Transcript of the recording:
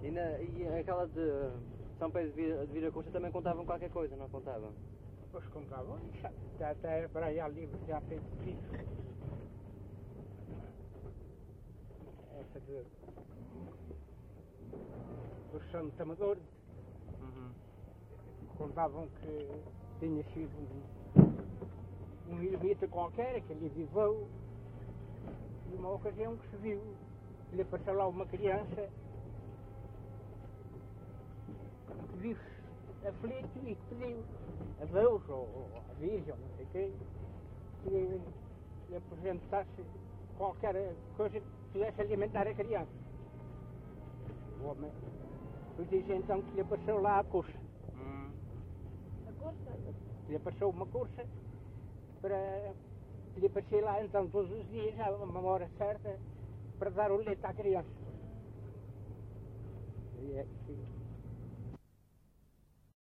E aquela de São Pedro de Viracocha também contavam qualquer coisa, não contavam? Pois contavam, até para aí há livros já feitos disso. Essa do Santo Amador. Contavam que tinha sido um ermita qualquer, que ali viveu, e uma ocasião que se viu, lhe apareceu lá uma criança que viu-se aflito e que pediu a Deus ou a Virgem, não sei quem, que lhe apresentasse qualquer coisa que pudesse alimentar a criança. O homem diz então que lhe apareceu lá a cursa. Lhe apareceu uma cursa para lhe aparecer lá então todos os dias, a uma hora certa, para dar o leite à criança. E é que